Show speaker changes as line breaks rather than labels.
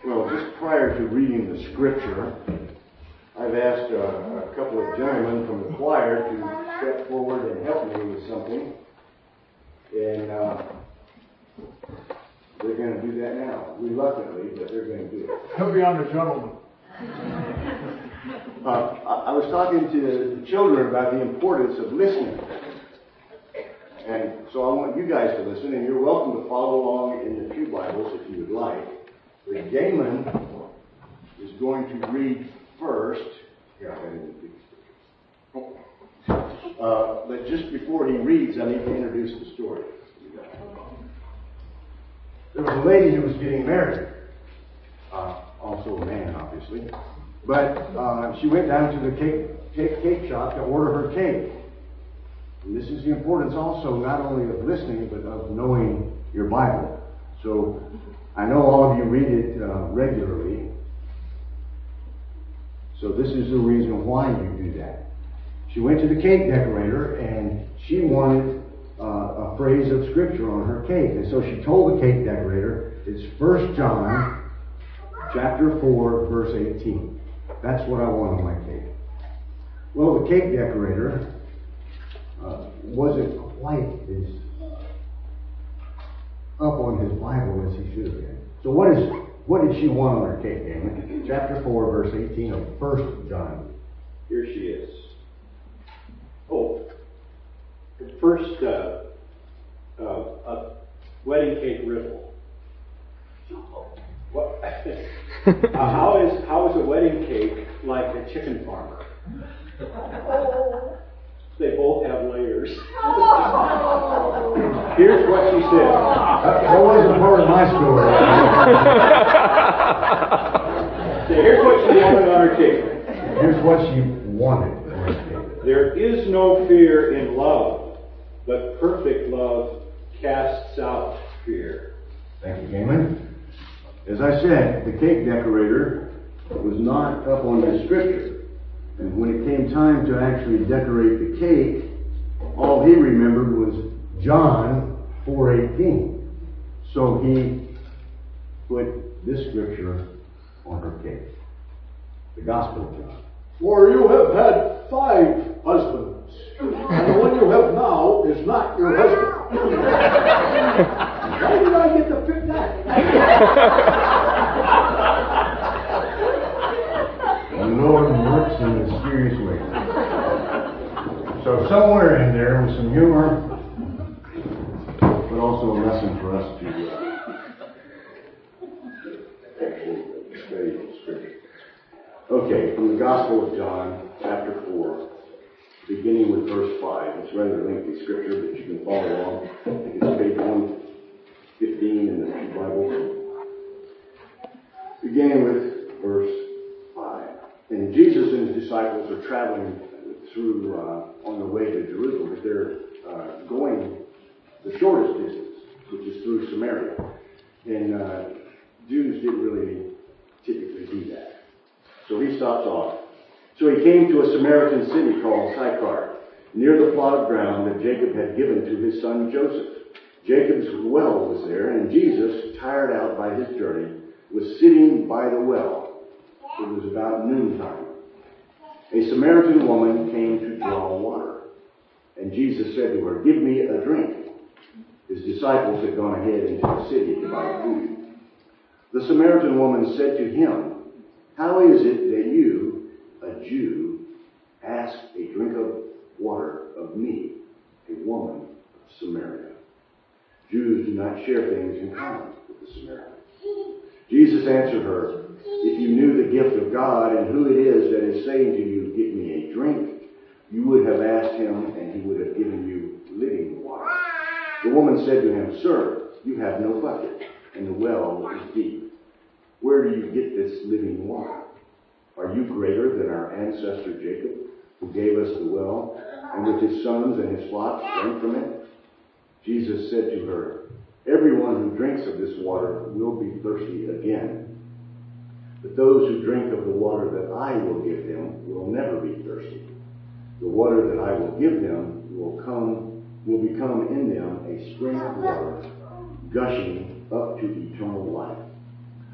Well, just prior to reading the scripture, I've asked a couple of gentlemen from the choir to step forward and help me with something. And they're going to do that now, reluctantly, but they're going to do it.
He'll be on the gentleman.
I was talking to the children about the importance of listening. And so I want you guys to listen, and you're welcome to follow along in the Pew Bibles if you would like. But Gaiman is going to read first. But just before he reads, I need to introduce the story. There was a lady who was getting married. Also a man, obviously. But she went down to the cake shop to order her cake. And this is the importance also not only of listening, but of knowing your Bible. So I know all of you read it regularly. So this is the reason why you do that. She went to the cake decorator and she wanted a phrase of scripture on her cake. And so she told the cake decorator, it's 1 John chapter 4, verse 18. That's what I want on my cake. Well, the cake decorator wasn't quite as up on his Bible as he should have been. So what did she want on her cake, Damon? Chapter 4, verse 18 of 1 John.
Here she is. Oh, first, a wedding cake riddle. What? How is a wedding cake like a chicken farmer? They both have layers. Here's what she said.
That wasn't part of my story.
So here's what she wanted on her cake.
Here's what she wanted on her cake.
There is no fear in love, but perfect love casts out fear.
Thank you, Gaiman. As I said, the cake decorator was not up on the scripture. And when it came time to actually decorate the cake, all he remembered was John 4:18. So he put this scripture on her cake. The Gospel of John.
For you have had 5 husbands, and the one you have now is not your husband. Why did I get to pick that?
The Lord works in mysterious ways. So somewhere in there was some humor, but also a lesson for us to actually study the Scripture. Okay, from the Gospel of John, chapter 4, beginning with verse 5. It's rather lengthy Scripture, but you can follow along. I think it's page 115 in the Pew Bible. Beginning with verse 5. And Jesus and his disciples are traveling through on the way to Jerusalem, but they're going the shortest distance, which is through Samaria. And Jews didn't really typically do that. So he stops off. So he came to a Samaritan city called Sychar, near the plot of ground that Jacob had given to his son Joseph. Jacob's well was there, and Jesus, tired out by his journey, was sitting by the well. It was about noontime. A Samaritan woman came to draw water. And Jesus said to her, give me a drink. His disciples had gone ahead into the city to buy food. The Samaritan woman said to him, how is it that you, a Jew, ask a drink of water of me, a woman of Samaria? Jews do not share things in common with the Samaritans. Jesus answered her, if you knew the gift of God and who it is that is saying to you, give me a drink, you would have asked him and he would have given you living water. The woman said to him, sir, you have no bucket and the well is deep. Where do you get this living water? Are you greater than our ancestor Jacob, who gave us the well, and with his sons and his flocks drank from it? Jesus said to her, everyone who drinks of this water will be thirsty again. But those who drink of the water that I will give them will never be thirsty. The water that I will give them will become in them a spring of water, gushing up to eternal life.